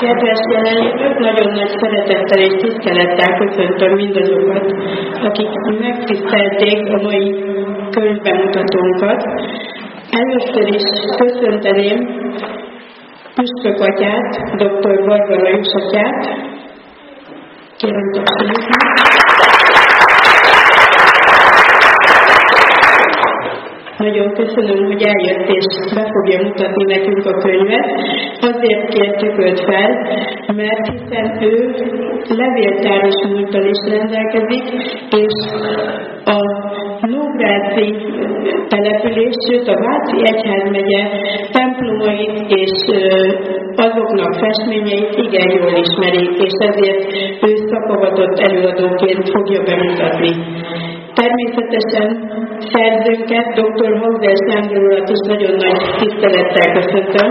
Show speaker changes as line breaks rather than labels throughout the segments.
Kedves jelenlévők, nagyon nagy szeretettel és tisztelettel köszöntöm mindazokat, akik megtisztelték a mai könyvbemutatónkat. Először is köszönteném Püspök atyát, dr. Barbara Jusatyát. Kérem, tapsoljuk. Nagyon köszönöm, hogy eljött és be fogja mutatni nekünk a könyvet. Azért kértük őt fel, mert hiszen ő levéltáros múlttal is rendelkezik, és a Nógrádi település, sőt a Váci Egyházmegye templomait és azoknak festményeit igen jól ismeri, és ezért ő szakavatott előadóként fogja bemutatni. Természetesen szerzőnket, dr. Hauser Sándor urat is nagyon nagy tisztelettel köszöntöm.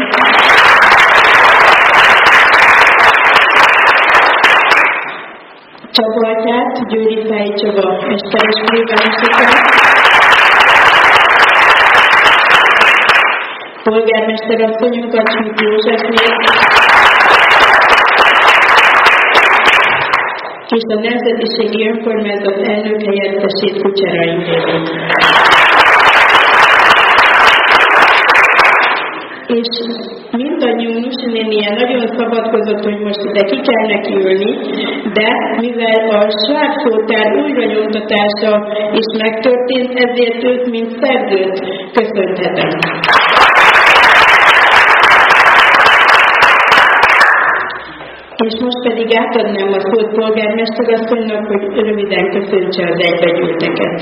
Csaba atyát, Győri Fáy Csaba esteres plébánosokát, polgármester asszonyunkat, Schmidt Józsefnél, és a Nemzetiségi Önkormányzat elnök helyettesét, Kucsera Ingrid. És mindannyiunk Nusi nénie nagyon szabadkozott, hogy most ide ki kell neki ülni, de mivel a Svábszótár újranyomtatása is megtörtént, ezért őt, mint szerzőt köszönhetem. És most pedig átadnám a szót polgármesterasszonynak, hogy röviden köszöntse az egybegyűlteket.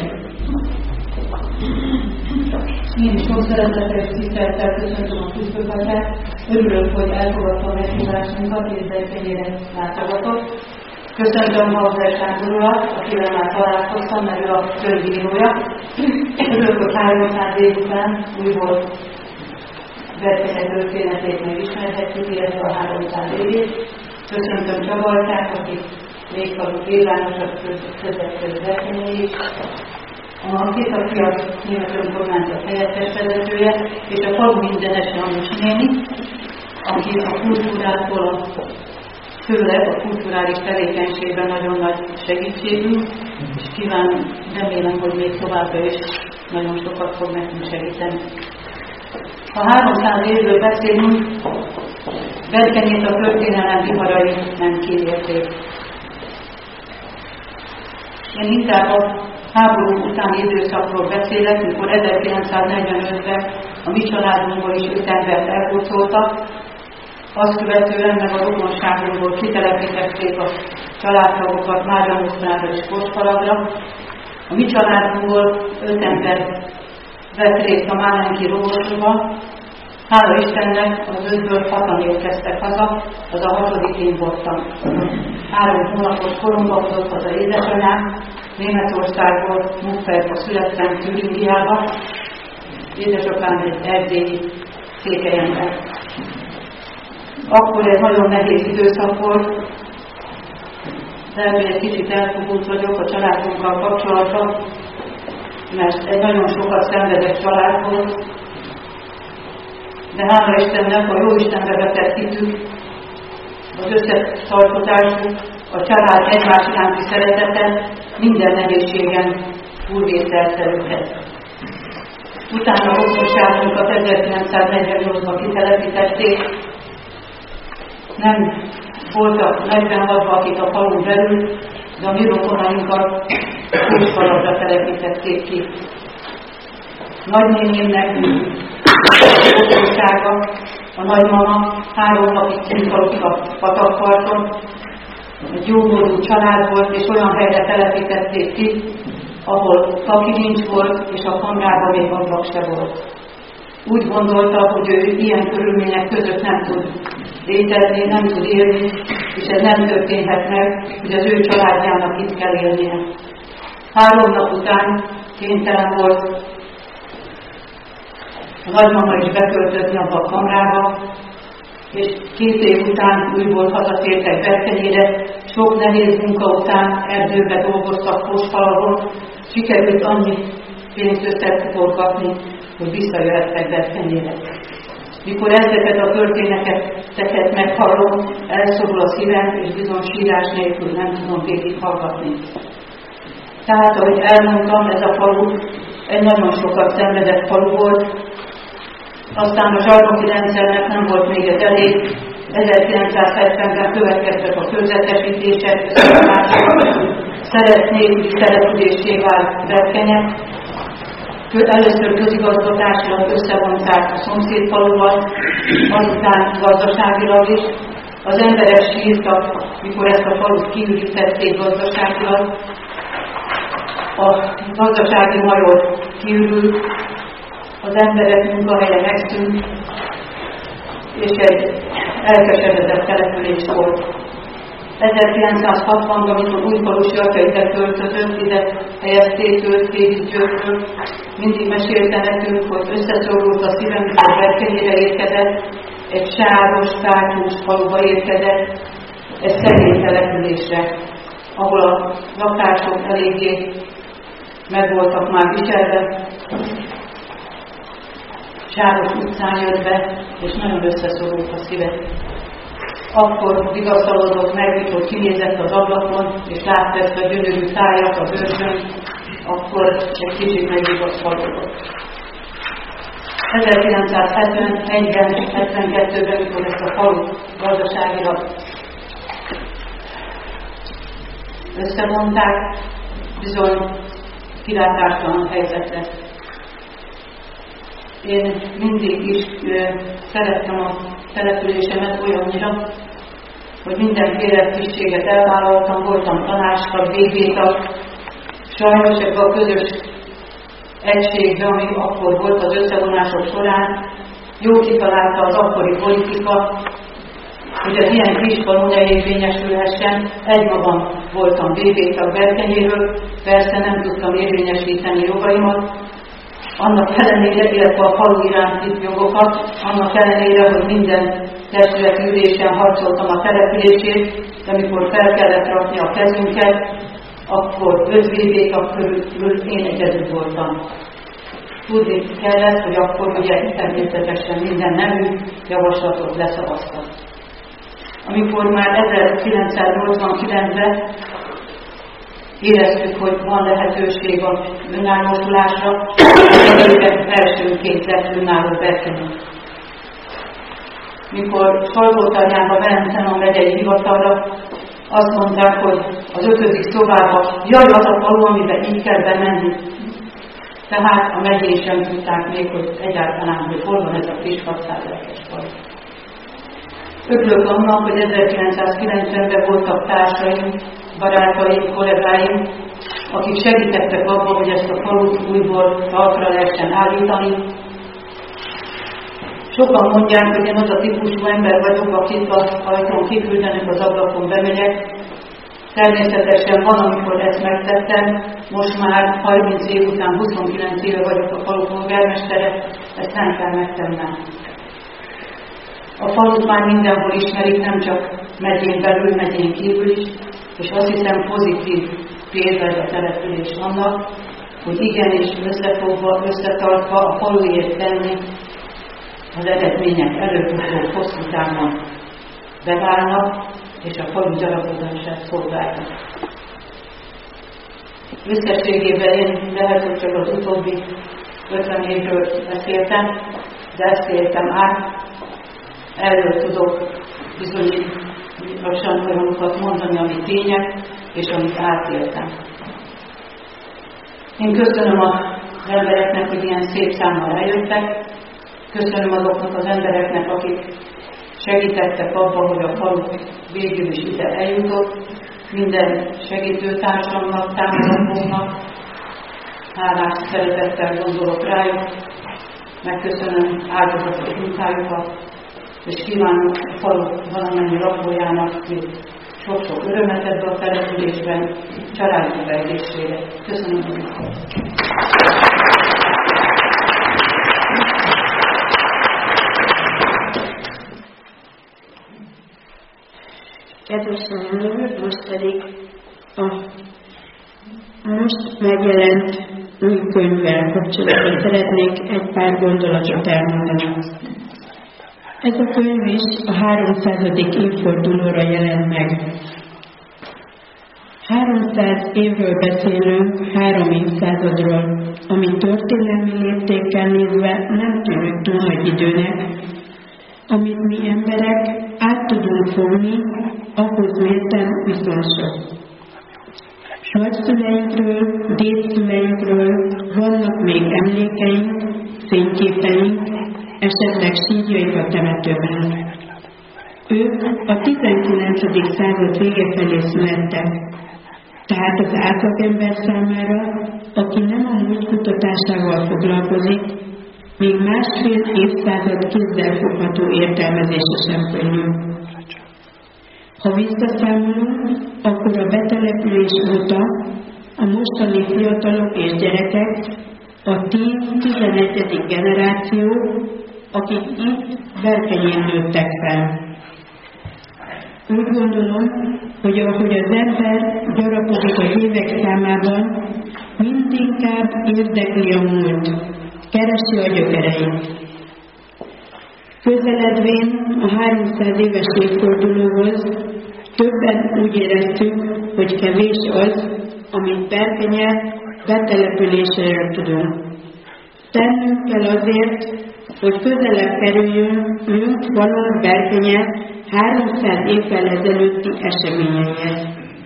Én is sok szeretettel és tisztelettel köszöntöm a püspököket. Örülök, hogy elfogadtam meghívásunkat, és Zajfényére látogatok. Köszöntöm Hauser Sándor urat, akivel már találkoztam, mert ő a könyvírója. Örülök, hogy 300 év után újból Versenye történetét megismerhetjük, illetve a 300 évét. Köszöntöm Csaba atyát, aki végfalu plébánosok között Versenyéig. A Készaki a Német Önkormányzat helyettes vezetője, és a falu mindenese a Nusi néni, aki a kultúrától, főleg a kulturális tevékenységben nagyon nagy segítségünk, és remélem, hogy még továbbra is nagyon sokat fog nekünk segíteni. Ha 300 évről beszélünk, Versenyét a történelem viharai nem kísérték. Én inkább a háború utáni időszakról beszélek, mikor 1945-ben a mi családunkból is 5 embert elhurcoltak, azt követően meg a rokonságunkból kitelepítették a családtagokat Máriamosztrára és Kospalagra. A mi családunkból 5 ember vett részt a Málenki rovarosba. Hála Istennek az 5-ből 6-an érkeztek haza, az a 6. én voltam. 3 hónapos koromban hozott haza édesanyám, Németországból, Munferba születtem, Türingiába. Édesapám egy erdélyi székelyember. Akkor egy nagyon nehéz időszak volt, de egy kicsit elfogult vagyok a családunkkal kapcsolatban, mert egy nagyon sokat szenvedett család volt, de hála Istennek a Jóistenbe vetett hitük, az összetartozásuk, a család egymás iránti szeretete minden nehézségen túlvételte őket. Utána a rokonságunkat 1948-ban kitelepítették, nem voltak 46-ban, akik a falun belül, de a mi rokonainkat Kóspalatra telepítették ki. Nagynénémnek a rokonsága, a nagymama 3 napig kint aludt a patakparton, egy jómódú család volt, és olyan helyre telepítették ki, ahol takirincs volt, és a kamrában még ablak se volt. Úgy gondolta, hogy ő ilyen körülmények között nem tud létezni, nem tud élni, és ez nem történhet meg, hogy az ő családjának itt kell élnie. 3 nap után kénytelen volt a nagymama is beköltözni abba a kamrába, és 2 év után újból hazatértek Versenyére, sok nehéz munka után erdőbe dolgoztak Kóspalon, sikerült annyi pénzt összeforgatni, hogy visszajöhettek Versenyére. Mikor ezeket a történeteket meghallom, elszorul a szívem, és bizony sírás nélkül nem tudom végighallgatni. Tehát, ahogy elmondtam, ez a falu egy nagyon sokat szenvedett falu volt, aztán a zsarnoki rendszernek nem volt még ez elég. 1970-ben következtek a körzetesítések, szeretnék településé vált Berkenye. Először közigazgatásilag összevonták a szomszédfaluval, azután gazdaságilag is. Az emberek sírtak, mikor ezt a falut kiürítették gazdaságilag. A gazdasági major kiürült, az emberek munkahelye megszűnt, és egy elkeseredett település volt. 1960-ban, amikor Újfalusi Atya ide költözött, ide helyezték őt Kézgyőrről, mindig mesélte nekünk, hogy összeszorult a szívem, mikor Berkenyére érkezett, egy sáros, kátyús faluba érkezett, egy szegény településre, ahol a lakások eléggé meg voltak már viselve. Sáros utcán jött be, és nagyon összeszorult a szíve. Akkor vigasztalodott meg, mikor kinézett az ablakon, és látta ezt a gyönyörű tájat, a bőrsön, akkor egy kicsit megvigasztalodott. 1971-ben, 72-ben, mikor ezt a falu gazdaságilag összevonták, bizony kilátástalan helyzet lett. Én mindig is szerettem a településemet olyannyira, hogy mindenféle tisztséget elvállaltam, voltam tanácstag, VB-tag. Sajnos ebben a közös egységben, ami akkor volt az összevonások során, jó kitalálta az akkori politika, hogy az ilyen kisfalu ne érvényesülhessen. Egymagam voltam VB-tag Berkenyéről, persze nem tudtam érvényesíteni jogaimat, annak ellenére, illetve a falu iránti jogokat, annak ellenére, hogy minden testületülésen harcoltam a települését, de amikor fel kellett rakni a kezünket, akkor 5 VB-tag körül én egyedül voltam. Tudni kellett, hogy akkor ugye természetesen minden nemű javaslatot leszavaztak. Amikor már 1989-ben éreztük, hogy van lehetőség az önállósulásra, elsőként lett önálló Berkenye. Mikor Salgótarjánba mentem a megyei hivatalra, azt mondták, hogy az 5. szobába, jaj, az a falu, amiben így kell bemenni. Tehát a megyén sem tudták még, hogy egyáltalán, hogy hol van ez a kis 600 lelkes falu. Örülök annak, hogy 1990-ben voltak társaim, barátaim, kollégáim, akik segítettek abban, hogy ezt a falut újból talpra lehessen állítani. Sokan mondják, hogy én az a típusú ember vagyok, akit az ajtón kiküldenek, az ablakon bemegyek. Természetesen van, amikor ezt megtettem, most már 30 év után 29 éve vagyok a falu polgármestere, ezt nem kell megtennem. A falut már mindenhol ismerik, nem csak megyén belül, megyén kívül is, és azt hiszem pozitív példa ez a település annak, hogy igenis összefogva, összetartva a faluért tenni, az eredmények előbb-utóbb hosszú távon beválnak, és a falu gyarapodását szolgálnak. Összességében én lehet, hogy csak az utóbbi 50 évről beszéltem, de ezt éltem át. Erről tudok bizonyosan olyanokat mondani, ami tények, és amit átéltem. Én köszönöm az embereknek, hogy ilyen szép számmal eljöttek. Köszönöm azoknak az embereknek, akik segítettek abban, hogy a falu végül is ide eljutott. Minden segítőtársamnak, támogatóknak hálás szeretettel gondolok rájuk. Megköszönöm áldozatos munkájukat, és kívánok a falu valamennyi lakójának sok-sok örömet ebbe a településben, családi egészségre. Köszönöm önöket!
Kedves tanulók, most pedig a most megjelent új könyvvel kapcsolatban szeretnék egy pár gondolatot elmondani. Ez a könyv is a 300. évfordulóra jelent meg. 300 évről beszélünk, 3 évszázadról, ami történelmi léptékkel nézve nem tűnik túl nagy időnek, amit mi emberek át tudunk fogni, ahhoz mérten viszont sok. Nagyszüleinkről, dédszüleinkről vannak még emlékeink, fényképeink, esetleg sírjaik a temetőben. Ők a 19. század vége felé születtek, tehát az átlagember számára, aki nem a múlt kutatásával foglalkozik, még másfél évszázad kézzelfogható értelmezése sem könnyű. Ha visszaszámolunk, akkor a betelepülés óta a mostani fiatalok és gyerekek a 10-11. generáció, akik itt Berkenyén nőttek fel. Úgy gondolom, hogy ahogy az ember gyarapodik az évek számában, mindinkább érdekli a múlt, keresi a gyökereit. Közeledvén a 300 éves évfordulóhoz többen úgy éreztük, hogy kevés az, amit Berkenye betelepülésére tudunk. Tennünk kell azért, hogy közelebb kerüljünk valóban Berkenye 300 évvel ezelőtti eseményeihez.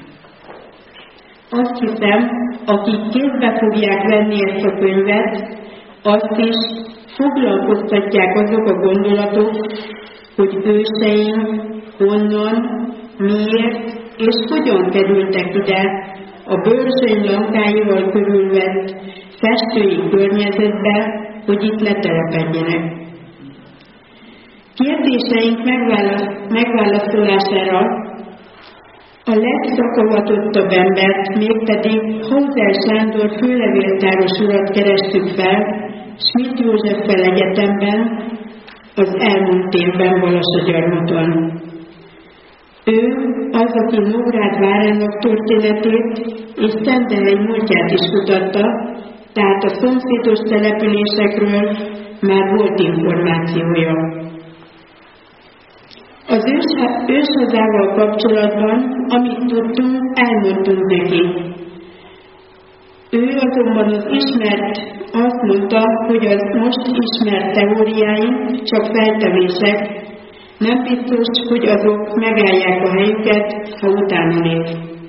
Azt hiszem, akik kézbe fogják venni ezt a könyvet, azt is foglalkoztatják azok a gondolatok, hogy őseink honnan, miért és hogyan kerültek ide a bőrsöny lamkáival körülvett festői környezetbe, hogy itt letelepedjenek. Kérdéseink megválaszolására a legszakavatottabb embert, mégpedig Hauser Sándor főlevéltáros urat kerestük fel Schmidt Józseffel egyetemben az elmúlt évben Balassagyarmaton. Ő az, aki Nógrád várának történetét és Szentehely múltját is kutatta, tehát a szomszédos településekről már volt információja. Az őshazával kapcsolatban, amit tudtunk, elmondtunk neki. Ő azonban azt mondta, hogy az most ismert teóriáink csak feltevések, nem biztos, hogy azok megállják a helyüket, ha utána néz.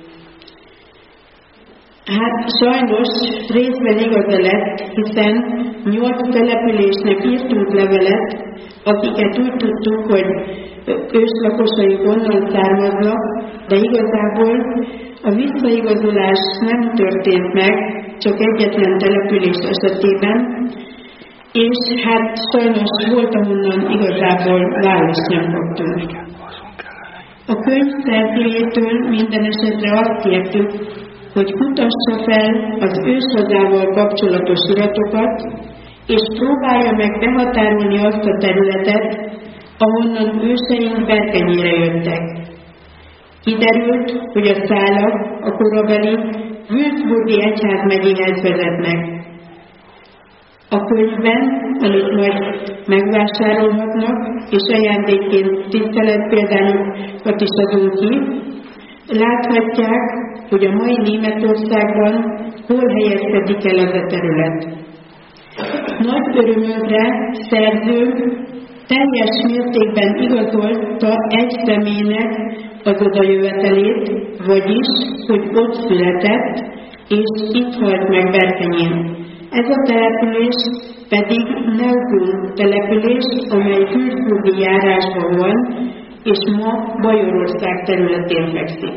Hát sajnos részben igaza lett, hiszen 8 településnek írtunk levelet, akiket úgy tudtuk, hogy őslakosaik onnan származnak, de igazából a visszaigazolás nem történt meg, csak egyetlen település esetében, és hát sajnos volt, ahonnan igazából választ nem kaptunk. A könyv szerzőjétől minden esetre azt kértük, hogy kutassa fel az őshazával kapcsolatos iratokat, és próbálja meg behatárolni azt a területet, ahonnan őseink Berkenyére jöttek. Kiderült, hogy a szálak a korabeli Würzburgi egyházmegyéhez vezetnek. A könyvben, amit majd megvásárolhatnak, és ajándékként tiszteletpéldányokat is adunk ki, láthatják, hogy a mai Németországban hol helyezkedik el az a terület. Nagy örömünkre szerzőnk teljes mértékben igazolta egy személynek az odajövetelét, vagyis, hogy ott született, és itt halt meg Berkenyén. Ez a település pedig Neugum település, amely Würzburgi járásban van, és ma Bajorország területén fekszik.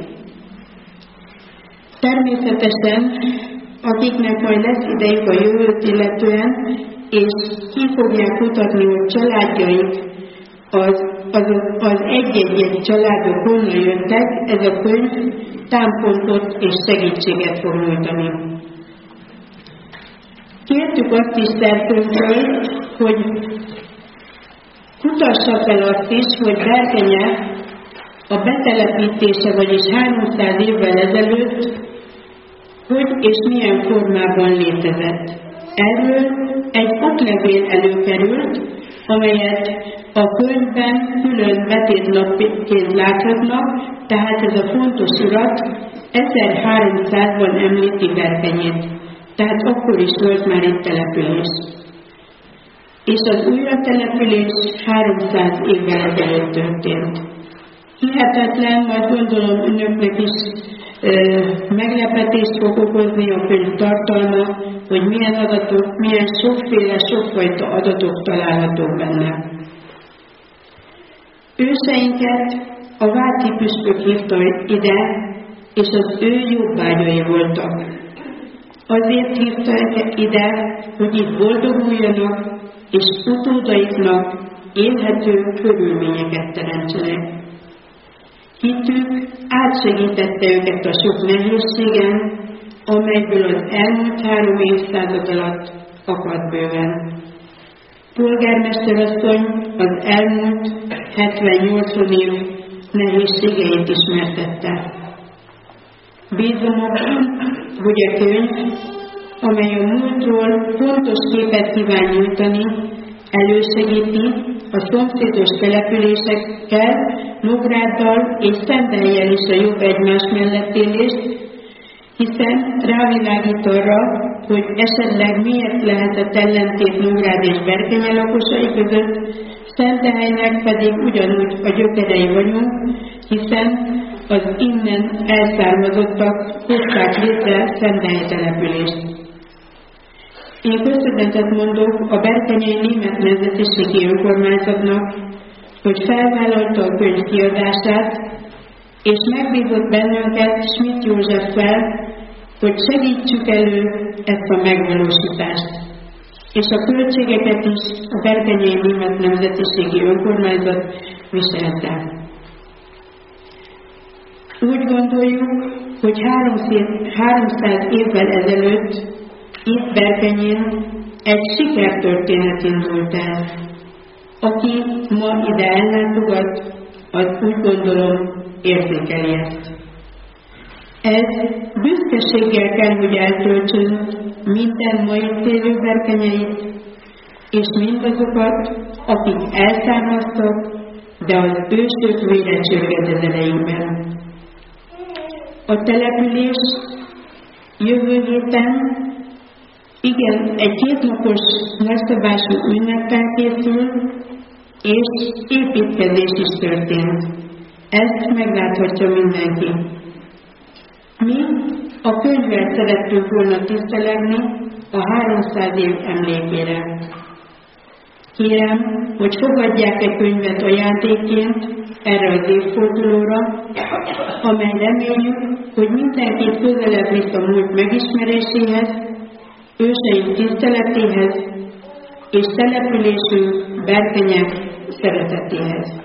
Természetesen, akiknek majd lesz idejük a jövőt illetően, és ki fogják kutatni, hogy családjaik az egy-egy családok honnan jöttek, ez a könyv támpontot és segítséget fog nyújtani. Kértük azt is szerzőnktől, hogy kutassa fel azt is, hogy Berkenye a betelepítése, vagyis 300 évvel ezelőtt, hogy és milyen formában létezett. Erről egy oklevél előkerült, amelyet a könyvben külön betétnapként láthatnak, tehát ez a fontos urat 1300-ban említi Berkenyét, tehát akkor is volt már itt település. És az újratelepülés 300 évvel ezelőtt történt. Hihetetlen, majd gondolom önöknek is meglepetést fog okozni a könyv tartalma, hogy milyen adatok, milyen sokfajta adatok találhatók benne. Őseinket a váci püspök hívta ide, és az ő jobbágyai voltak. Azért hívta ide, hogy itt boldoguljanak, és utódaiknak élhető körülményeket teremtsenek. Hitük átsegítette őket a sok nehézségen, amelyből az elmúlt 3 évszázad alatt akadt bőven. Polgármesterasszony az elmúlt 70-80 év nehézségeit ismertette. Bízom abban, hogy a könyv, amely a múltról fontos képet kíván nyújtani, elősegíti a szomszédos településekkel, Nógráddal és Szenthelyen is a jobb egymás mellett élést, hiszen rávilágít arra, hogy esetleg miért lehetett ellentét Nógrád és Berkenye lakosai között, Szentehelynek pedig ugyanúgy a gyökerei vagyunk, hiszen az innen elszármazottak hozták létre Szentehely települést. Én köszönetet mondok a Berkenyei Német Nemzetiségi Önkormányzatnak, hogy felvállalta a könyv kiadását, és megbízott bennünket Schmidt Józseffel, hogy segítsük elő ezt a megvalósítást. És a költségeket is a Berkenyei Német Nemzetiségi Önkormányzat viselte. Úgy gondoljuk, hogy 300 évvel ezelőtt itt Berkenyén egy sikertörténet indult el. Aki ma ide ellátogat, az úgy gondolom érzékeli ezt. Ez büszkeséggel kell, hogy eltöltsön minden mai élő berkenyeit, és mindazokat, akik elszármaztak, de az ősök vére csörged az elejükben. A település jövő héten egy 2 napos nagyszabású ünneppel készül, és építkezés is történt. Ezt megláthatja mindenki. Mi a könyvvel szerettünk volna tisztelegni a 300 év emlékére. Kérem, hogy fogadják egy könyvet ajándékként erre az évfordulóra, amely reméljük, hogy mindenkit közelebb visz a múlt megismeréséhez, őseink tiszteletéhez és településünk Berkenye szeretetéhez.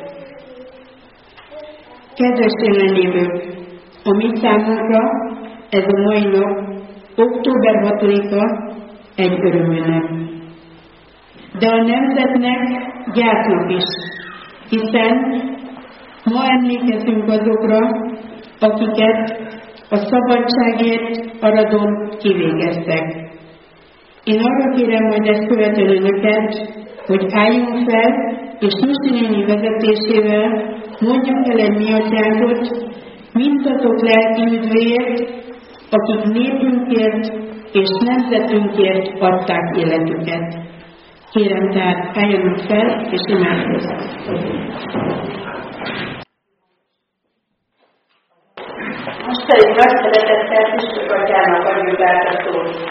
Kedves jelenlévők, a mi számunkra ez a mai nap, október 6-a egy örömünnep. De a nemzetnek gyásznap is, hiszen ma emlékezünk azokra, akiket a szabadságért Aradon kivégeztek. Én arra kérem majd ezt követően önöket, hogy álljunk fel, és Nusi néni vezetésével mondjuk el egy mi atyánkot, mindazok lelki üdvéért, akik népünkért és nemzetünkért adták életüket. Kérem tehát, álljanak fel, és imádkozzunk. Most pedig nagy szeretettel Püspök atyának adjuk át a szót.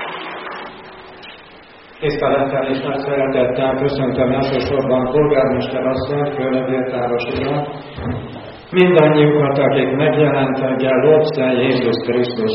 Tisztelettel és nagy szeretettel köszöntöm elsősorban polgármester asszonyt, főlevéltáros urat, mindannyiukat, akik megjelentek, Lord Jézus Krisztus.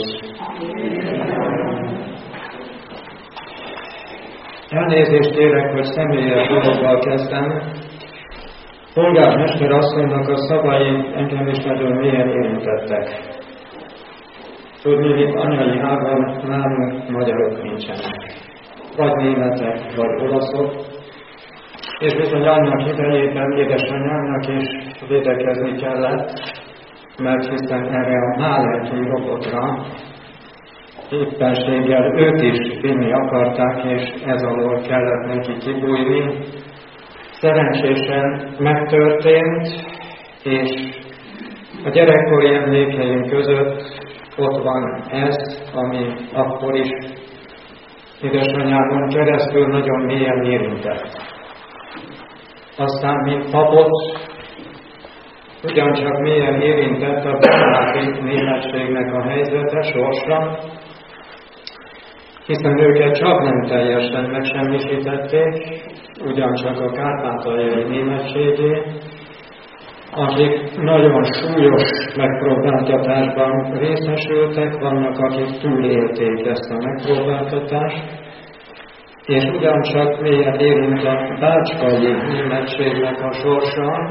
Elnézést kérek, hogy személyes dologgal kezdem. Polgármester asszonynak a szavai engem is nagyon mélyen érintettek. Tudni, itt anyai ágon nálunk magyarok nincsenek. Vagy németek, vagy olaszok, és bizony annak idejében édesanyámnak is védekezni kellett, mert hiszen erre a Málenki robotra éppenséggel őt is vinni akarták, és ez alól kellett neki kibújni. Szerencsésen megtörtént, és a gyerekkori emlékeink között ott van ez, ami akkor is édesanyámon keresztül nagyon mélyen érintett. Aztán, mint papot, ugyancsak mélyen érintett a beláti németségnek a helyzete, sorsa, hiszen őket csak nem teljesen megsemmisítették, ugyancsak a kárpátaljai németségé, akik nagyon súlyos megpróbáltatásban részesültek, vannak, akik túlélték ezt a megpróbáltatást, és ugyancsak mélyen érint a bácskai németségnek a sorsa.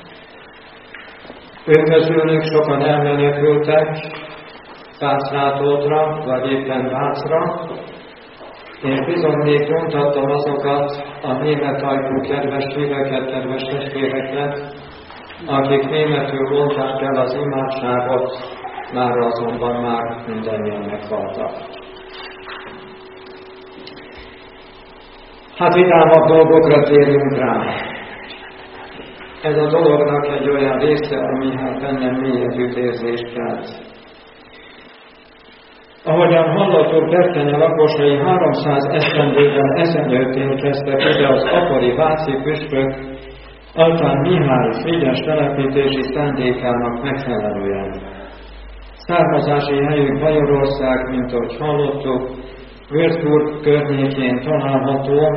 Ők közülük sokan elmenekültek Vácrátódra, vagy éppen Vácra, és bizony még nyomtattam azokat a német ajkú kedves híveket, kedves testvéreket, akik németül mondták el az imádságot, már azonban már mindannyian meghaltak. Hát vidámabb dolgokra térjünk rá. Ez a dolognak egy olyan része, ami hát bennem mély együttérzést kelt. Ahogyan hallottuk, Berkenye lakosai 300 esztendővel ezelőtt érkeztek ide az akkori váci püspök Altán Mihály Frigyes telepítési szándékának megfelelően. Származási helyük Bajorország, mint ahogy hallottuk, Würzburg környékén található,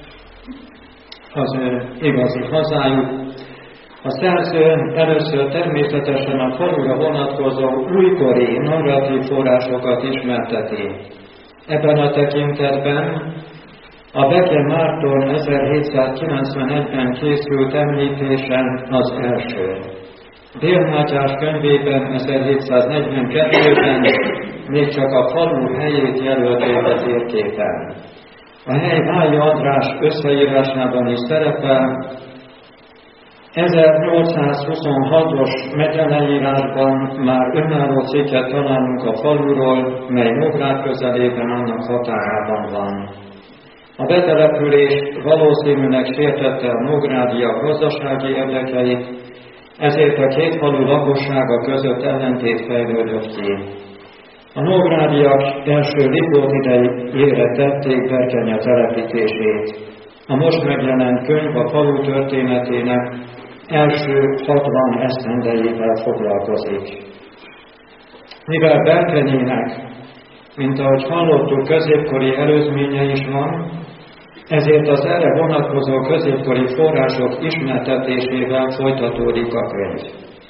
az igazi hazájuk. A szerző először természetesen a falura vonatkozó újkori narratív forrásokat ismerteti. Ebben a tekintetben a Beke Márton 1791-ben készült említésen az első. Dél Mátyás könyvében 1742-ben még csak a falu helyét jelölték a térképen. A hely Vályi András összeírásában is szerepel. 1826-os megyeleírásban már önálló cikket találunk a faluról, mely Nógrád közelében, annak határában van. A betelepülés valószínűleg sértette a nógrádiak gazdasági érdekeit, ezért a két falu lakossága között ellentét fejlődött ki. A nógrádiak első Lipót idejére tették Berkenye telepítését. A most megjelent könyv a falu történetének első 60 esztendejével foglalkozik. Mivel Berkenyének, mint ahogy hallottuk, középkori előzménye is van, ezért az erre vonatkozó középkori források ismertetésével folytatódik a könyv.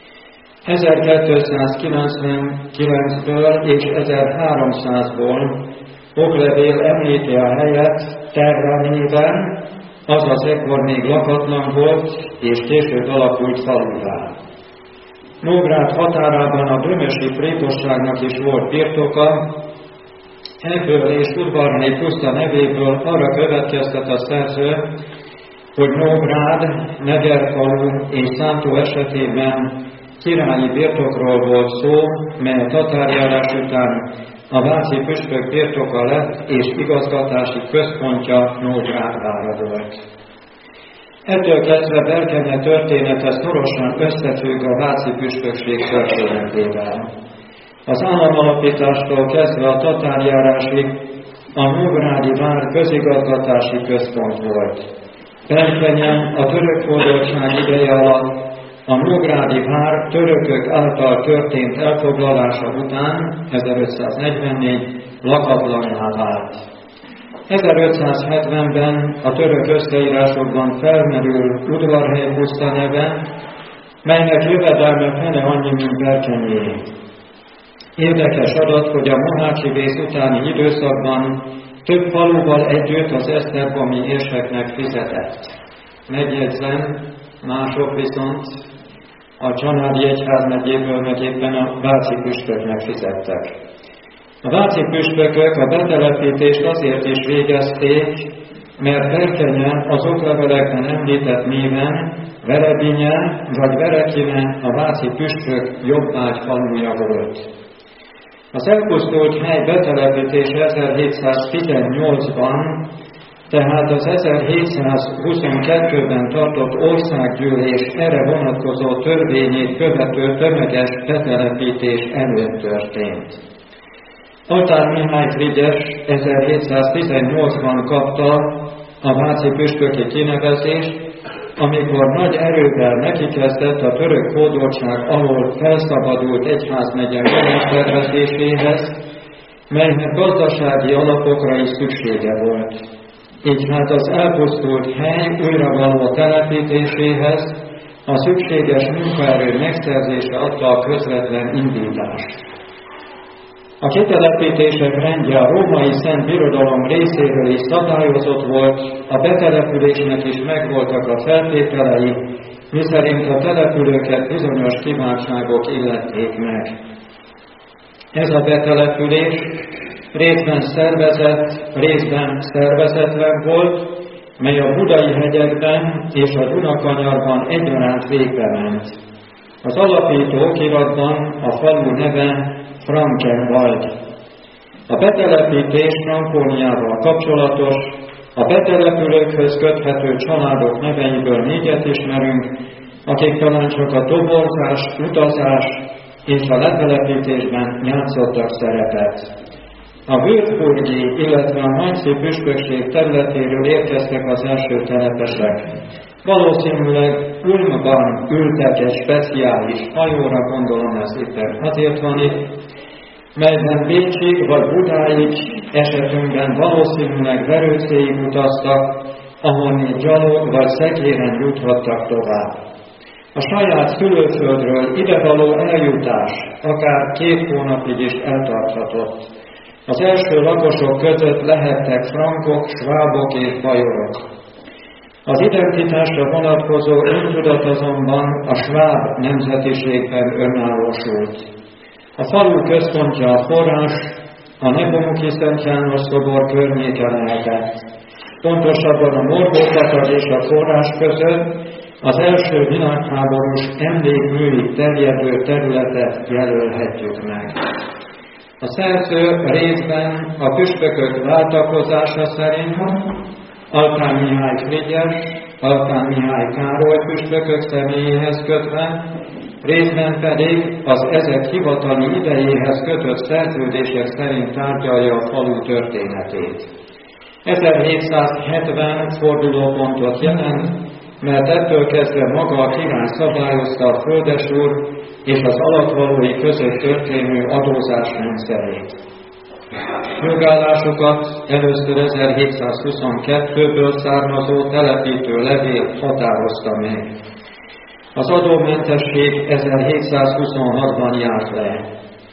1299-ből és 1300-ból oklevél említi a helyet Terra néven, azaz ekkor még lakatlan volt, és később alakult faluvá. Nógrád határában a dömösi prétosságnak is volt birtoka, ebből és Udvarhelyi puszta nevéből arra következtet a szerző, hogy Nógrád, Negerfalu és Szántó esetében királyi birtokról volt szó, mely a tatárjárás után a váci püspök birtoka lett, és igazgatási központja Nógrád vára volt. Ettől kezdve Berkenye története szorosan összefügg a váci püspökség történetével. Az államalapítástól kezdve a tatárjárásig a Nógrádi vár közigazgatási központ volt. Berkenyen a török hódoltság ideje alatt a Nógrádi vár törökök által történt elfoglalása után 1544 lakatlanná vált. 1570-ben a török összeírásokban felmerül Udvarhely puszta neve, melynek jövedelme fele annyi, mint Berkenyé. Érdekes adat, hogy a mohácsi vész utáni időszakban több faluval együtt az esztergomi érseknek fizetett. Megjegyzem, mások viszont a Csanádi egyházmegyéből meg éppen a váci püspöknek fizettek. A váci püspökök a betelepítést azért is végezték, mert Berkenye az oklevelekben említett néven Verebinye vagy Verekine a váci püspök jobbágy faluja volt. Az elpusztult hely betelepítése 1718-ban, tehát az 1722-ben tartott országgyűlés erre vonatkozó törvényét követő tömeges betelepítés előtt történt. Altán Mihály Frigyes 1718-ban kapta a váci püspöki kinevezést, amikor nagy erővel nekikezdett a török hódoltság alól felszabadult egyházmegye megtervezéséhez, melynek gazdasági alapokra is szüksége volt. Így hát az elpusztult hely újra való telepítéséhez a szükséges munkaerő megszerzése adta a közvetlen indítást. A kitelepítések rendje a római Szent Birodalom részéről is szabályozott volt, a betelepülésnek is megvoltak a feltételei, miszerint a települőket bizonyos kiváltságok illették meg. Ez a betelepülés részben szervezett, részben szervezetlen volt, mely a Budai hegyekben és a Dunakanyarban egyaránt végbe ment. Az alapító okiratban a falu neve Frankenwald. A betelepítés Frankóniával kapcsolatos, a betelepülőkhöz köthető családok neveiből 4-et ismerünk, akik talán csak a toborzás, utazás és a letelepítésben játszottak szerepet. A würzburgi, illetve a Mainzi püspökség területéről érkeztek az első telepesek. Valószínűleg Ulmban ültek egy speciális hajóra, gondolom ez itt azért van itt, melyben Bécsig vagy Budáig, esetünkben valószínűleg Verőcéig utaztak, ahonnét gyalog vagy szekéren juthattak tovább. A saját szülőföldről idevaló eljutás akár 2 hónapig is eltarthatott. Az első lakosok között lehettek frankok, svábok és bajorok. Az identitásra vonatkozó öntudat azonban a sváb nemzetiségben önállósult. A falu központja a forrás, a Nepomuki Szent János szobor környéke lehetett. Pontosabban a Morbókatag és a forrás között az első világháborús emlékműig terjedő területet jelölhetjük meg. A szerző részben a püspökök váltakozása szerint Altán Mihály Frigyes, Altán Mihály Károly püspökök személyéhez kötve, részben pedig az ezek hivatali idejéhez kötött szerződések szerint tárgyalja a falu történetét. 1770 fordulópontot jelent, mert ettől kezdve maga a király szabályozta a földesúr és az alattvalói között történő adózás rendszerét. Jogállásukat először 1722-ből származó telepítő levél határozta meg. Az adómentesség 1726-ban járt le.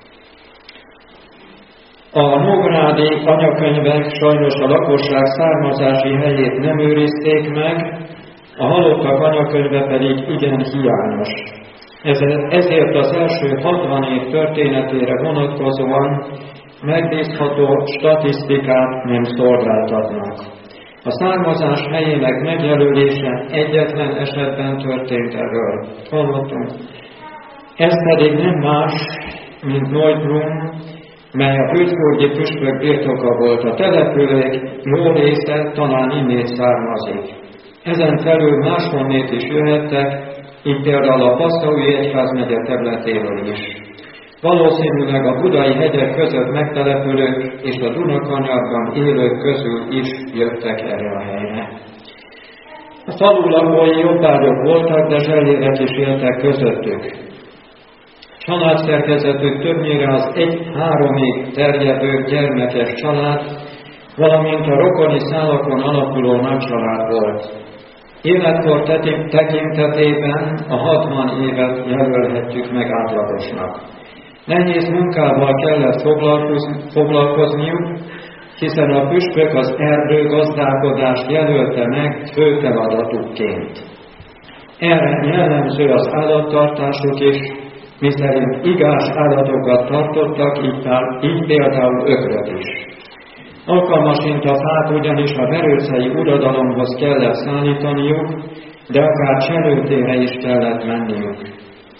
A nógrádi anyakönyvek sajnos a lakosság származási helyét nem őrizték meg, a halottak anyakönyve pedig igen hiányos. Ezért az első 60 év történetére vonatkozóan megbízható statisztikát nem szolgáltatnak. A származás helyének megjelölése egyetlen esetben történt erről. Hallottunk. Ez pedig nem más, mint Neubrum, mely a würzburgi püspök birtoka volt. A települők jó része talán innét származik. Ezen felül máshonnét is jöhettek, így például a Passzaui egyházmegye területéről is. Valószínűleg a Budai hegyek között megtelepülők és a Dunakanyarban élők közül is jöttek erre a helyre. A falu lakói jobbágyok voltak, de zsellévek is éltek közöttük. Családszerkezetük többnyire az 1-3-ig terjedő gyermekes család, valamint a rokoni szálakon alapuló nagycsalád volt. Életkor tekintetében a 60 évet jelölhetjük meg átlagosnak. Nehéz munkával kellett foglalkozniuk, hiszen a püspök az erdőgazdálkodást jelölte meg fő feladatukként. Erre jellemző az állattartásuk is, miszerint igás állatokat tartottak, így például ökröt is. Alkalmasint a fát ugyanis a verőcei uradalomhoz kellett szállítaniuk, de akár cselőtére is kellett menniük.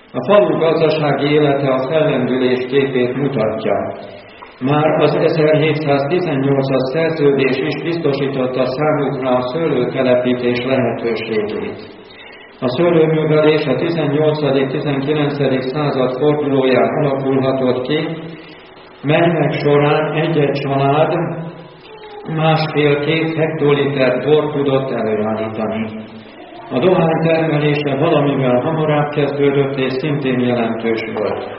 A falu gazdasági élete a fellendülés képét mutatja. Már az 1718-as szerződés is biztosította számukra a szőlőtelepítés lehetőségét. A szőlőművelés a 18.-19. század fordulóján alakulhatott ki, melynek során egy-egy család 1,5-2 hektoliter bort tudott előállítani. A dohány termelése valamivel hamarabb kezdődött és szintén jelentős volt.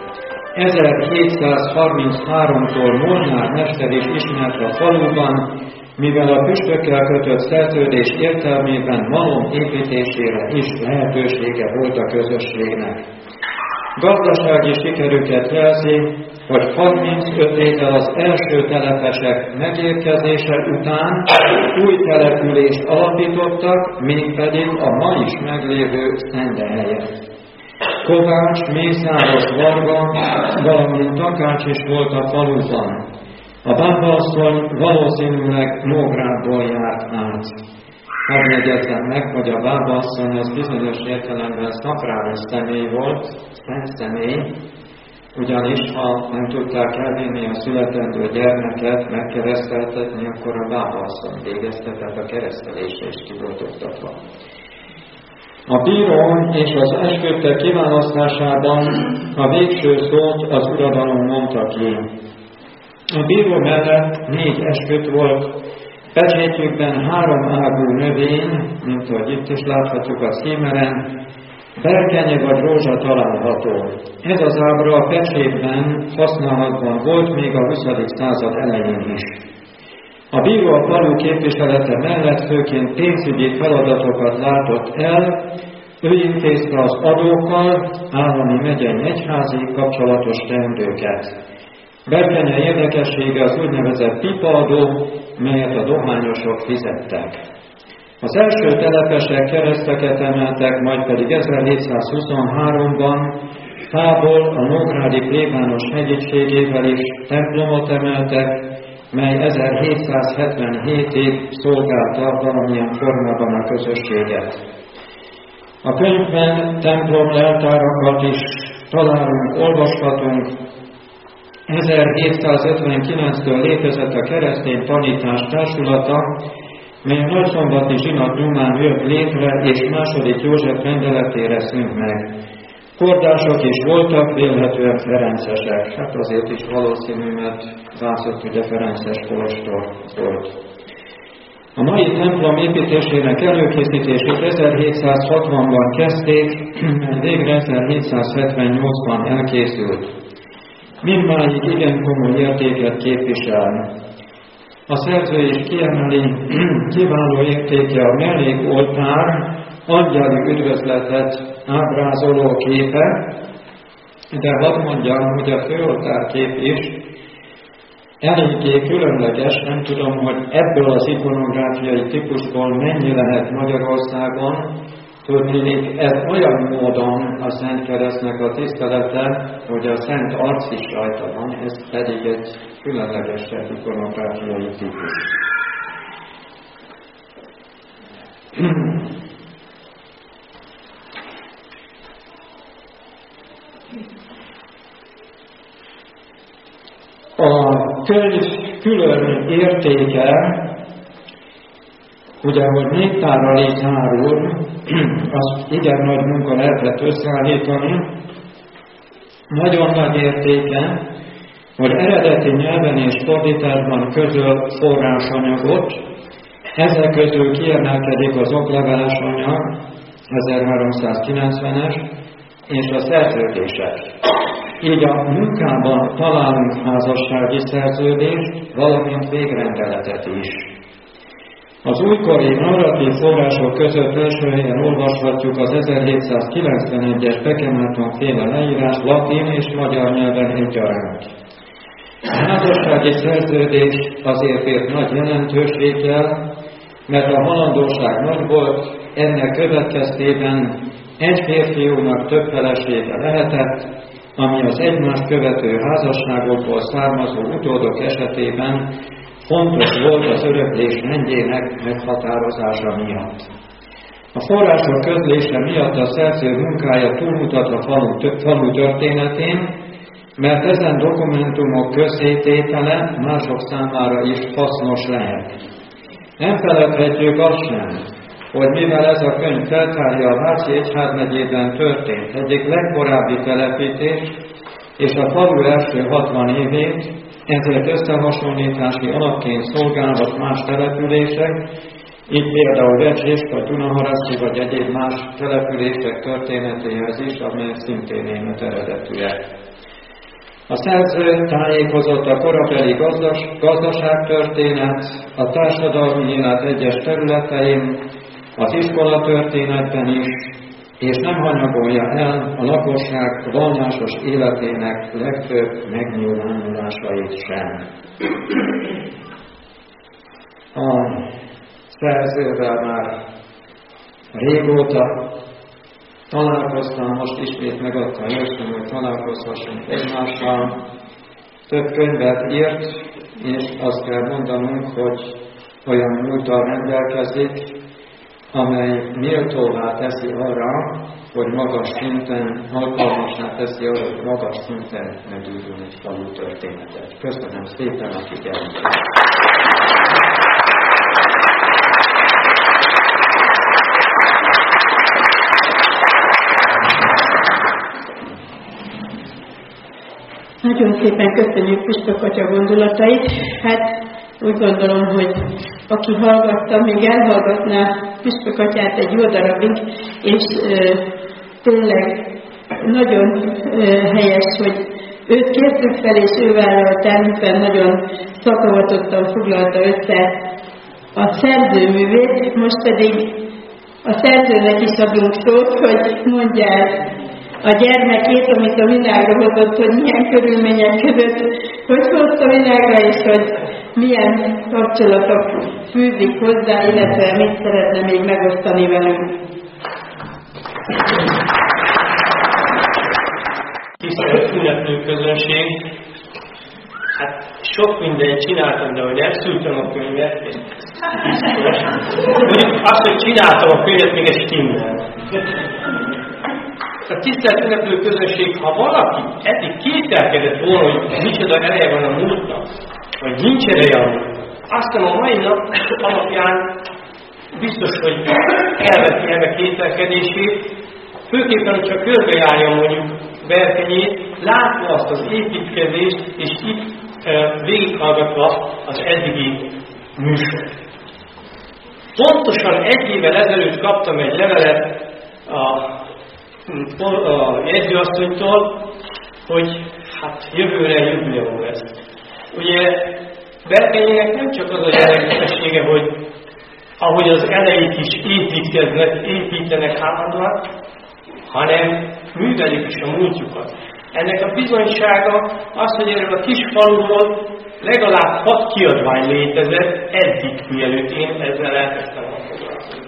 1733-tól Molnár mester is ismert a faluban, mivel a püspökkel kötött szerződés értelmében malom építésére is lehetősége volt a közösségnek. Gazdasági sikerüket jelzi, hogy 35 évvel az első telepesek megérkezése után új települést alapítottak, mégpedig a ma is meglévő Szendehelyet. Kovács, Mészáros, Varga, valamint Takács is volt a faluban. A bábasszony valószínűleg Nógrádból járt át. Hadd jegyezzem meg, hogy a bábasszony az bizonyos értelemben szakrális személy volt, szent személy, ugyanis ha nem tudták elvinni a születendő gyermeket megkereszteltetni, akkor a bábasszony végezte, tehát a keresztelésre is ki volt oktatva. A bíró és az esküdtek kiválasztásában a végső szót az uradalom mondta ki. A bíró mellett 4 esküdt volt, pecsétjükben 3 ágú növény, mint ahogy itt is láthatjuk a címeren, berkenye vagy rózsa található. Ez az ábra a pecsétben használatban volt még a 20. század elején is. A bíró a falu képviselete mellett főként pénzügyi feladatokat látott el, ő intézte az adókkal, állami megyei egyházi kapcsolatos teendőket. Berkenye érdekessége az úgynevezett pipaadó, melyet a dohányosok fizettek. Az első telepesek kereszteket emeltek, majd pedig 1723-ban Fából a nógrádi plébános hegyiségével is templomot emeltek, mely 1777-ig szolgálta valamilyen formában a közösséget. A könyvben templom leltárakat is találunk, olvashatunk. 1759-től létezett a keresztény tanítás társulata, mely a nagyszombati zsinat nyomán jött létre, és II. József rendeletére szűnt meg. Kordások is voltak, vélhetően ferencesek. Hát azért is valószínű, mert Zászlott ugye ferences kolostor volt. A mai templom építésének előkészítését 1760-ban kezdték, mert végre 1778-ban elkészült. Mindmáig igen komoly értéket képvisel. A szerző is kiemeli, kiváló értéke a mellékoltár, angyali üdvözletet ábrázoló képe, de hadd mondjam, hogy a főoltárkép is eléggé különleges, nem tudom, hogy ebből az ikonográfiai típusból mennyi lehet Magyarországon. Tudnék, ez olyan módon a Szent Keresztnek a tisztelete, hogy a Szent Arc is rajta van, ez pedig egy különlegesebb ikonográfiai típus. A könyv külön értéke, ugye, hogy névtárral így zárul, az igen nagy munka lehetett összeállítani. Nagyon nagy értéke, hogy eredeti nyelven és fordításban közöl forrásanyagot, ezek közül kiemelkedik az okleveles anyag, 1390-es, és a szerződések. Így a munkában találunk házassági szerződést, valamint végrendeletet is. Az újkori narratív források között első helyen olvashatjuk az 1791-es Bekenáton-féle leírás latin és magyar nyelven egyaránt. A házassági szerződés azért ért nagy jelentőséggel, mert a halandóság nagy volt, ennek következtében egy férfiúnak több felesége lehetett, ami az egymást követő házasságokból származó utódok esetében fontos volt az öröklés rendjének meghatározása miatt. A források közlése miatt a szerző munkája túlmutat a falu történetén, mert ezen dokumentumok közzététele mások számára is hasznos lehet. Nem feledhetjük azt sem, hogy mivel ez a könyv feltárja a Váci egyházmegyében történt egyik legkorábbi telepítés és a falu első 60 évét, ezért összehasonlítási alapként szolgálhat más települések, így például Vecsés, vagy Dunaharaszti, vagy egyéb más települések történetéhez is, amelyek szintén német eredetűek. A szerző tájékozott a korabeli gazdaságtörténet, a társadalmi élet egyes területein, az iskolatörténetben is, és nem hanyagolja el a lakosság vallásos életének legfőbb megnyilvánulásait sem. A szerzővel már régóta találkoztam, most ismét megadta a jöttem, hogy találkozhassunk egymással. Több könyvet írt, és azt kell mondanunk, hogy olyan múlttal rendelkezik, amely méltóvá teszi arra, hogy magas szinten, alkalmassá teszi arra, hogy magas szinten megírjon egy falu történetet. Köszönöm szépen a figyelmet!
Nagyon szépen köszönjük Püspök atya gondolatait. Hát úgy gondolom, hogy aki hallgatta, még elhallgatná Püspök atyát egy jó darabig, és tényleg nagyon helyes, hogy őt kértük fel, és ő vállalta el, hiszen nagyon szakavatottan foglalta össze a szerzőművét, most pedig a szerzőnek is adunk szót, hogy mondja el a gyermekét, amit a világra hozott, hogy milyen körülmények között, hogy hozta világra, és hogy milyen kapcsolatok fűzik hozzá, illetve mit szeretne még megosztani velünk.
Tisztelt ünneplő közönség! Hát sok mindent csináltam, de hogy elszültem a könyvet, biztos. Azt, hogy csináltam a könyvet, még egy stimmel. A tisztelt ünneplő közönség, ha valaki eddig kételkedett volna, hogy micsoda ereje van a múltnak, vagy nincs ereje a múltnak, aztán a mai nap alapján biztos, hogy elveti ebbe kételkedését, főképpen, hogyha körbejárja mondjuk Berkenyét, látva azt az építkezést, és itt végighallgatva az eddigi műsort. Pontosan egy évvel ezelőtt kaptam egy levelet a jegyzőasszonytól, hogy hát jövőre jubileum lesz. Ugye Berkenyének nem csak az a jellegzetessége, hogy ahogy az elejét is építenek állandóan, hanem művelik is a múltjukat. Ennek a bizonysága az, hogy erről a kis faluról legalább 6 kiadvány létezett eddig, mielőtt én ezzel elkezdtem a foglalkozni.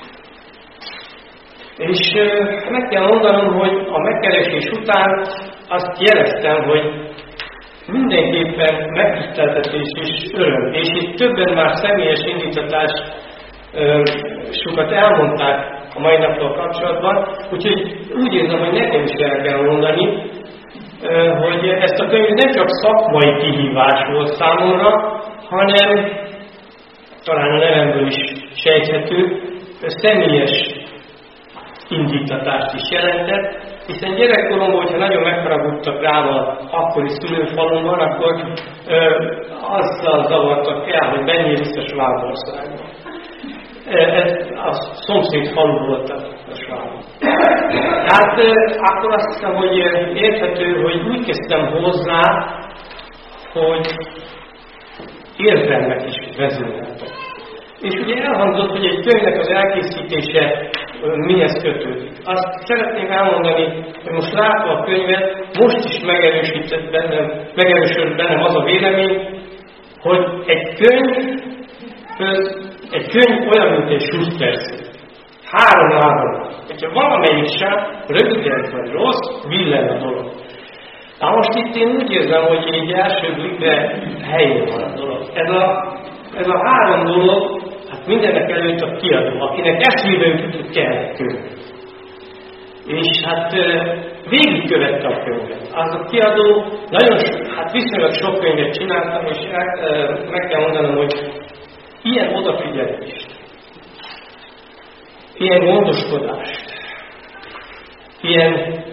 És meg kell mondanom, hogy a megkeresés után azt jeleztem, hogy mindenképpen megtiszteltetés és öröm. És itt többen már személyes indítatásukat elmondták a mai nappal kapcsolatban, úgyhogy úgy érzem, hogy nekem is el kell mondani, hogy ezt a könyvet nem csak szakmai kihívás volt számomra, hanem talán a nevemből is sejthető, személyes indítatást is jelentett, hiszen gyerekkoromban, hogyha nagyon megharagudtak rám az akkori szülőfalumban, akkor azzal zavartak el, hogy menjél vissza Svábországba. Ez a szomszéd falu volt a Sváb. Hát akkor azt hiszem, hogy érthető, hogy úgy kezdtem hozzá, hogy érzelmek is vezéreltek. És ugye elhangzott, hogy egy könyvnek az elkészítése mihez kötődik. Azt szeretném elmondani, hogy most látva a könyvet, most is megerősödött bennem az a vélemény, hogy egy könyv olyan, mint egy Schusterszék. 3 lábon. Hogyha valamelyik sem rövidebb vagy rossz, villen a dolog. Na most itt én úgy érzem, hogy így első blikre helyén van a dolog. Ez a 3 dolog, hát mindenek előtt a kiadó, akinek eszébe jutott kell könyv. És hát végigkövette a könyvet. Az a kiadó viszonylag sok könyvet csináltam, és meg kell mondanom, hogy ilyen odafigyelést, ilyen gondoskodást, ilyen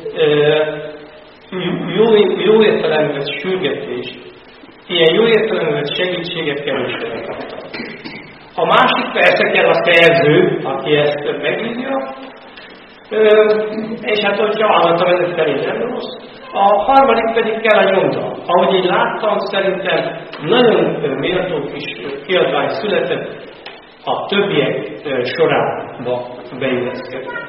jó értelemben sürgetést, ilyen jó értelemben segítséget kevésbé kaptam. A másik persze kell a szerző, aki ezt megírja, és hát hogyha hallottam, ezek szerint nem rossz. A harmadik pedig kell a nyomda. Ahogy így láttam, szerintem nagyon méltó kis kiadvány született, a többiek soránba beilleszkedve.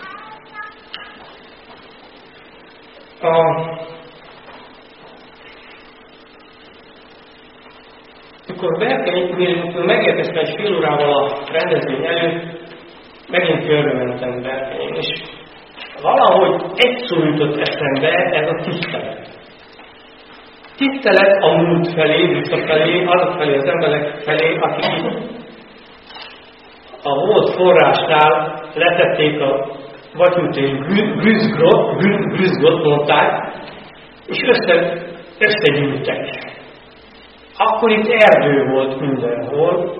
Amikor megérkeztem egy fél órával a rendezvény előtt, megint körbementem Berkenyén, és valahogy egy szó jutott eszembe, ez a tisztelet. Tisztelet a múlt felé, visszafelé, azok felé, az emberek felé, akik a volt forrásnál letették a grüzgot mondták, és összegyűltek. Akkor itt erdő volt mindenhol,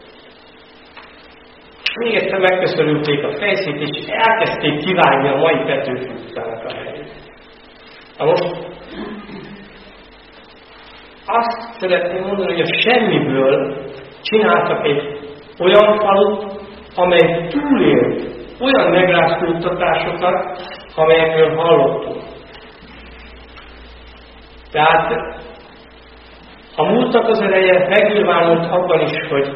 és még egyszer megköszönülték a fejszét, és elkezdték kivágni a mai Petőfi utcának a helyét. Na most azt szeretném mondani, hogy a semmiből csináltak egy olyan falut, amely túlélt olyan megrázkódtatásokat, amelyekről hallottunk. Tehát a múltnak az ereje megnyilvánult abban is, hogy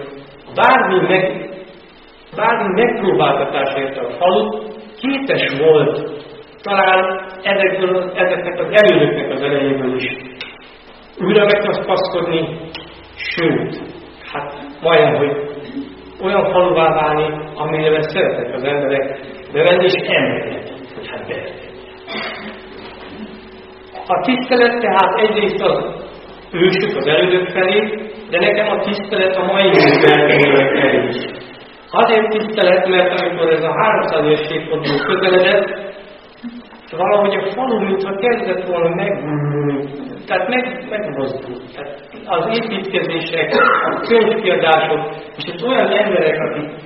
bármi megpróbáltatásért a falut képes volt talán ezeknek az erődöknek az erejéből is újra megkapaszkodni, sőt, hát majdnem, hogy olyan faluvá válni, amire szeretnek az emberek bevenni, és emberek, hogy hát bevenni. A tisztelet tehát egyrészt az ősök, az elődök felé, de nekem a tisztelet a mai Berkenyének felé is. Azért tisztelet, mert amikor ez a 300 éves évforduló közeledett, valahogy a falu, mintha kezdett volna megbújulni, tehát megmozdult. Tehát az építkezések, a könyvkiadások, és ez olyan emberek,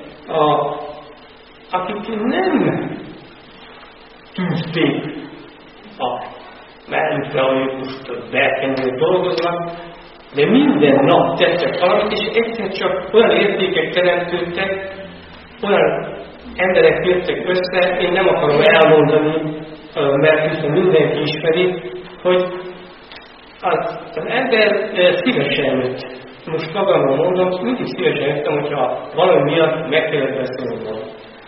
akik nem tűzték a mellükre, ahogy most Berkenyén dolgoznak, de minden nap tettek valamit, és egyszer csak olyan értékek teremtődtek, olyan emberek jöttek össze, én nem akarom elmondani, mert hiszen mindenki ismeri, hogy az ember szívesen jött. Most magamról mondom, mindig szívesen jöttem, hogyha valami miatt meg kellett beszélni volna.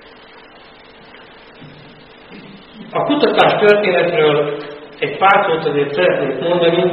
A kutatás történetről egy pár szót azért szeretnék mondani,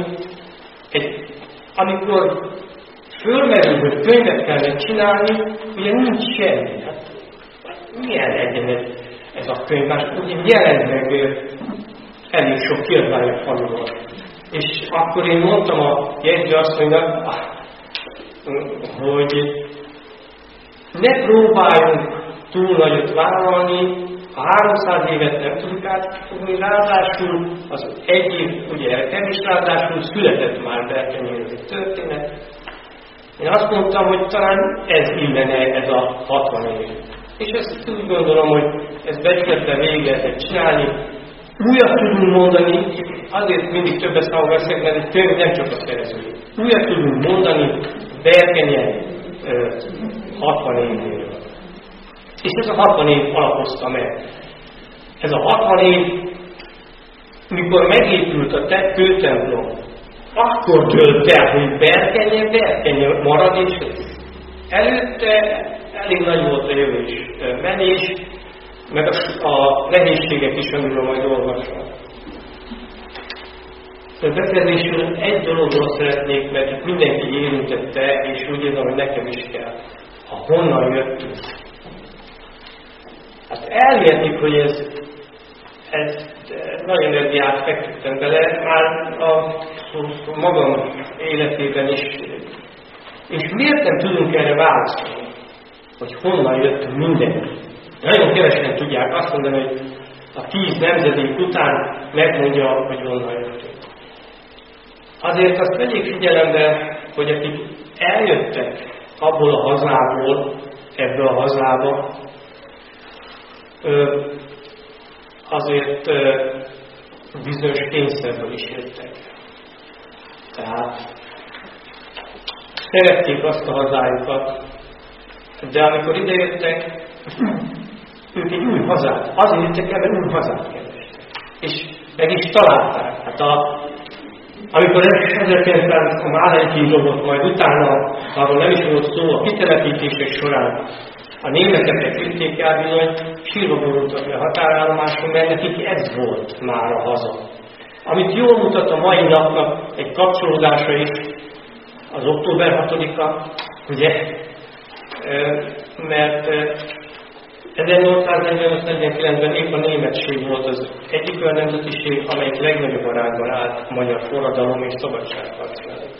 amikor fölmerül, hogy könyvet kellene csinálni, ugye nincs semmi. Hát, milyen legyen ez a könyv? Már ugye jelent meg elég sok kiadvány a faluról. És akkor én mondtam a jegyzőasszonynak, hogy ne próbáljunk túl nagyot vállalni, a 300 évet nem tudjuk átfogni, ráadásul az egy év ugye kevés, ráadásul született már Berkenyén egy történet. Én azt mondtam, hogy talán ez illene ez a 60 év. És ezt úgy gondolom, hogy ezt becsületben végig lehetett csinálni. Újat tudunk mondani, azért mindig többes számon beszélek, mert egy könyv nem csak a szerző. Újat tudunk mondani Berkenyén 60 évnél. És ez a 60 év alapozta meg. Ez a 60 év, mikor megépült a kőtemplom, akkor dőlt el, hogy Berkenyén marad, és előtte elég nagy volt a jövés, menés, meg a nehézségek is, amiről majd olvasom. A befejezésül egy dologról szeretnék, mert mindenki érintette, és úgy érzem, hogy nekem is kell. Honnan jöttünk? Hát elértük, hogy ez nagyon energiát fektettem bele, már a magam életében is. És miért nem tudunk erre válaszolni? hogy honnan jött mindenki. Nagyon kevesen tudják azt mondani, hogy a 10 nemzedék után megmondja, hogy honnan jöttünk. Azért azt vegyék figyelembe, hogy akik eljöttek abból a hazából, ebből a hazába, azért bizonyos kényszerből is jöttek. Tehát szerették azt a hazájukat, de amikor idejöttek, ők egy új hazát, azért jöttek el, mert új hazát kerestek. És meg is találták. Hát amikor 1900 a Málenki robot, majd utána, arról nem is volt szó, a kitelepítések során a németeket vitték el bizony, sírva borultak le a határállomáson, mert nekik ez volt már a haza. Amit jól mutat a mai napnak egy kapcsolódása is, az október 6-a, ugye, mert 1849-ben épp a németség volt az egyik olyan nemzetiség, amelyik legnagyobb arányban állt a magyar forradalom és szabadságharc mellett.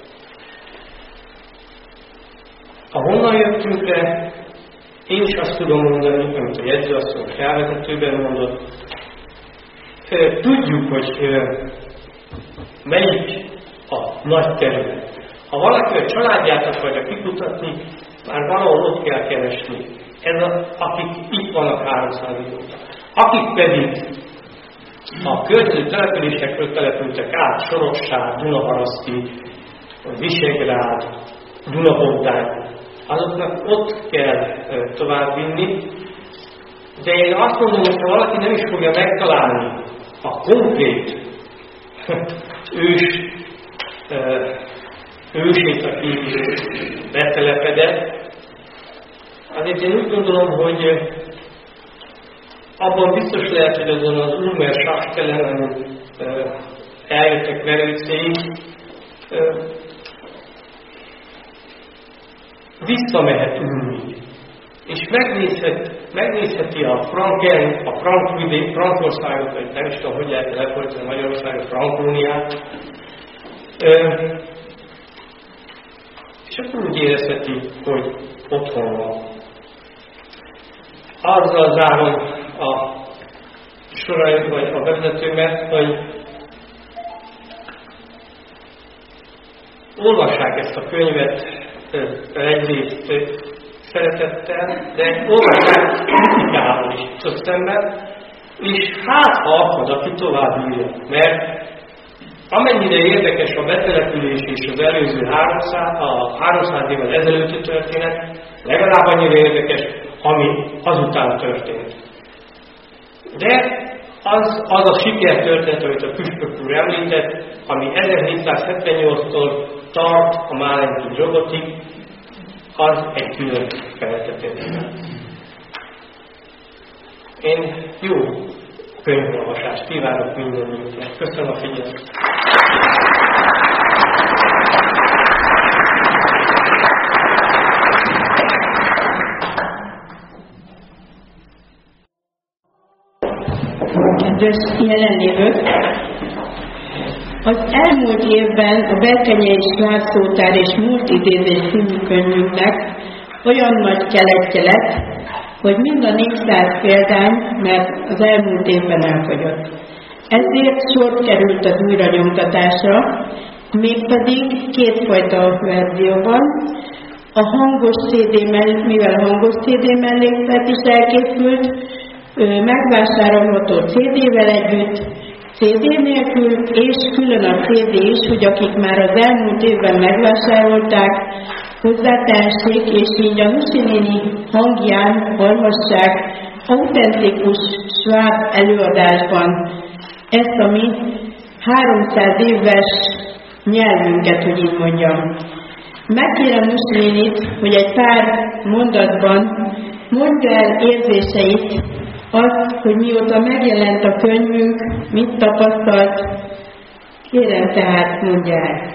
A honnan jöttünkre, én is azt tudom mondani, amit a jegyzőasszony felvezetőben mondott, tudjuk, hogy melyik a nagy terület. Ha valaki a családját akarja kikutatni, már valahol ott kell keresni. Akik itt vannak 300 óta. Akik pedig a környező településekről települtek át, Sorossár, Dunaharaszti, Visegrád, Dunabogdány, azoknak ott kell továbbvinni. De én azt mondom, hogy ha valaki nem is fogja megtalálni a konkrét ősét, aki betelepedett, azért én úgy gondolom, hogy abban biztos lehet, hogy azon az Ulmer Schachtelen, amin eljöttek verőcéig, visszamehet Ulmig. És megnézheti a Franken, a Frankországot, vagy nem is tudom, hogy lehet lefordítani Magyarországot, Frankóniát, és akkor úgy érezheti, hogy otthon van. Azzal zárom a sorait, vagy a bevezetőmet, hogy olvassák ezt a könyvet egyrészt szeretettel, de olvassák kritikával is köztemben, és hát ha akad, aki tovább írja. Mert amennyire érdekes a betelepülés és az előző 300 évvel ezelőtti történet, legalább annyira érdekes, ami azután történt. De az a sikertörténet, amit a püspök úr említett, ami 1778-tól tart a Málenki robotig, az egy külön fejlesztetett. Én jó könyvolvasást kívánok mindenkinek. Köszönöm a figyelmet!
Kedves jelenlévők! Az elmúlt évben a Berkenyei Slászótár és Múlt idézés című könyvünknek olyan nagy keletje lett, hogy mind a 400 példány, mert az elmúlt évben elfogyott. Ezért sor került az újranyomtatásra, mégpedig kétfajta verzióban. A hangos CD, mivel a hangos CD melléklet is elkészült, megvásárolható CD-vel együtt, CD nélkül, és külön a CD is, hogy akik már az elmúlt évben megvásárolták, hozzátehessék, és így a Husi néni hangján hallhassák autentikus sváb előadásban ezt a mi 300 éves nyelvünket, hogy így mondjam. Megkérem Husi nénit, hogy egy pár mondatban mondja el érzéseit, azt, hogy mióta megjelent a könyvünk, mit tapasztalt, kérem tehát mondja el.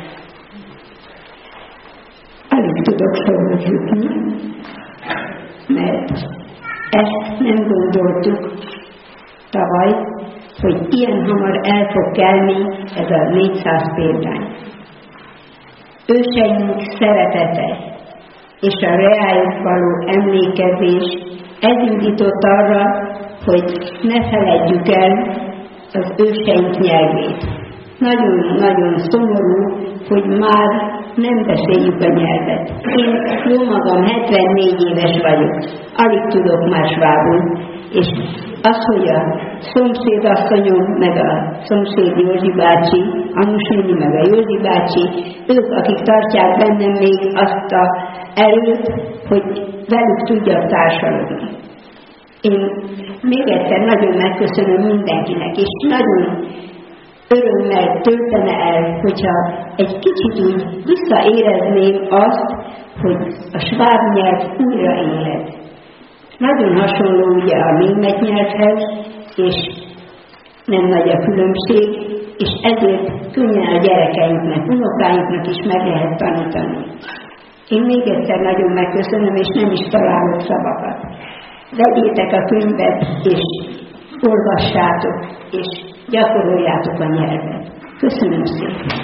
Alig tudok szóhoz jutni, mert ezt nem gondoltuk tavaly, hogy ilyen hamar el fog kelni ez a 400 példány. Őseink szeretete, és a reájuk való emlékezés, ez indított arra, hogy ne feledjük el az őseink nyelvét. Nagyon-nagyon szomorú, hogy már nem beszéljük a nyelvet. Én jó magam 74 éves vagyok, alig tudok már svábul, és az, hogy a szomszédasszonyom, meg a szomszéd Józsi bácsi, a Nuséni, meg a Józsi bácsi, ők, akik tartják bennem még azt a erőt, hogy velük tudjak társalogni. Én még egyszer nagyon megköszönöm mindenkinek, és nagyon örömmel töltene el, hogyha egy kicsit úgy visszaérezném azt, hogy a sváb nyelv újra élet. Nagyon hasonló ugye a német nyelvhez, és nem nagy a különbség, és ezért könnyen a gyerekeinknek, unokáinknak is meg lehet tanítani. Én még egyszer nagyon megköszönöm, és nem is találok szavakat. Vegyétek a könyvet, és olvassátok, és gyakoroljátok a nyelvet. Köszönöm szépen!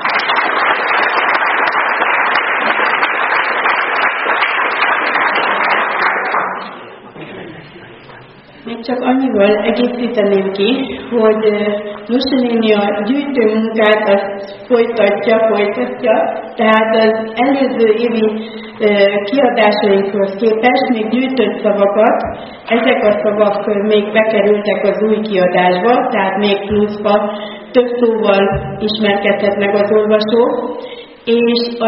Még csak annyival egészíteném ki, hogy Nusi néni a gyűjtőmunkát azt folytatja, tehát az előző évi kiadásainkhoz képest még gyűjtött szavakat, ezek a szavak még bekerültek az új kiadásba, tehát még pluszba több szóval ismerkedhetnek az olvasók. És a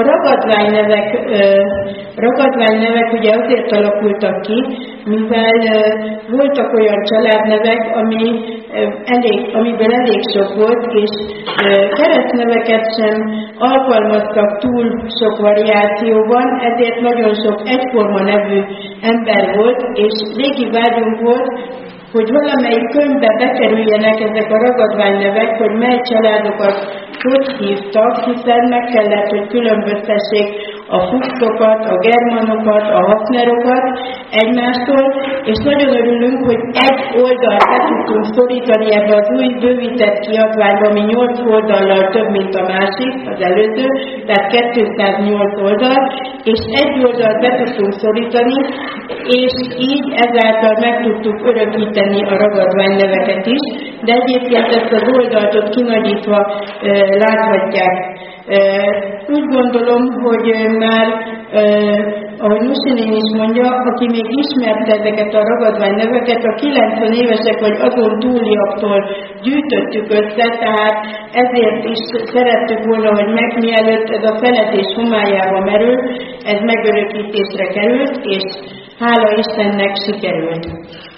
ragadványnevek ugye azért alakultak ki, mivel voltak olyan családnevek, amiből elég sok volt, és keresztneveket sem alkalmaztak túl sok variációban, ezért nagyon sok egyforma nevű ember volt, és régi vágyunk volt, hogy valamelyik könyvbe bekerüljenek ezek a ragadványnevek, hogy mely családokat hogy hívtak, hiszen meg kellett, hogy különböztessék a Fuchsokat, a Germanokat, a Hafnerokat egymástól, és nagyon örülünk, hogy egy oldalt be tudtunk szorítani ebbe az új bővített kiadványba, ami 8 oldallal több, mint a másik, az előző, tehát 208 oldal, és egy oldalt be tudtunk szorítani, és így ezáltal meg tudtuk örökíteni a ragadványneveket is, de egyébként ezt az oldaltot kinagyítva láthatják. Úgy gondolom, hogy már, ahogy Nusi néni is mondja, aki még ismerte ezeket a ragadványneveket, a 90 évesek vagy azon túliaktól gyűjtöttük össze, tehát ezért is szerettük volna, hogy mielőtt ez a feledés homályába merül, ez megörökítésre került, és hála Istennek sikerült.